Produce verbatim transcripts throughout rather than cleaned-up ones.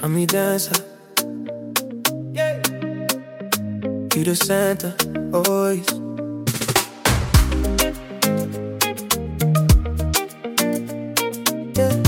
a mi danza. Yeah. You the center, always. Yeah.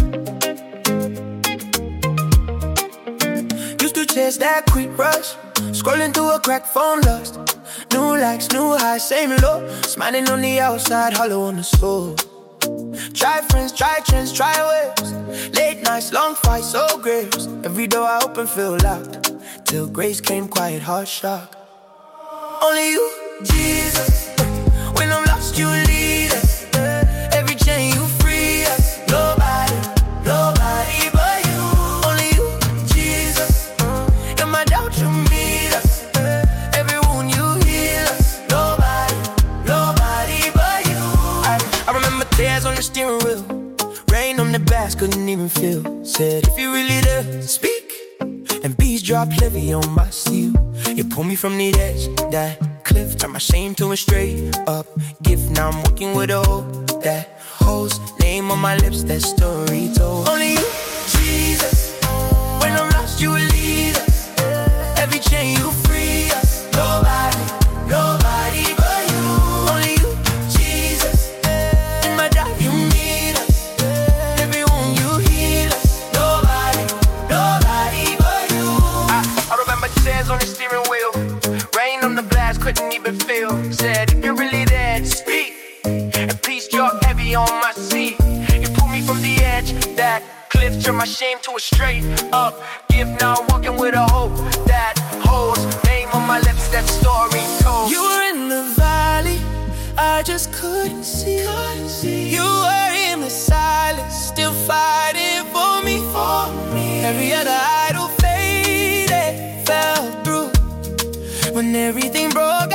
Used to chase that quick rush, scrolling through a crack phone lust. New likes, new highs, same low. Smiling on the outside, hollow on the soul. Try friends, try trends, try waves. Late nights, long fights, so graves. Every door I open feel locked, till grace came, quiet heart shock. Only you, Jesus. When I'm lost, you lead us. Every chain you free us. Nobody, nobody but you. Only you, Jesus. In my doubt, you meet us. Every wound you heal us. Nobody, nobody but you. I, I remember tears on the steering wheel, rain on the bass, couldn't even feel. Said if you really there, speak. And bees drop heavy on my steel. You pull me from the edge, that cliff, turn my shame to a straight up gift. Now I'm walking with a hope that holds name on my lips, that story told. Only you, Jesus. When I'm lost, you lead us. Every chain you free us. Nobody, nobody but you. Only you, Jesus. In my doubt, you meet us. Every wound you heal us. Nobody, nobody but you. I, I remember tears on the steering wheel, rain on the blast, couldn't even feel. Said if you're really there, speak. And peace drop heavy on my seat. You pull me from the edge, that cliff, turn my shame to a straight up gift. Now I'm walking with a hope that holds name on my lips, that story told. You were in the valley, I just couldn't see. Couldn't see. You were in the silence, still fighting for me. For me. Every other idol faded, fell through. When everything broke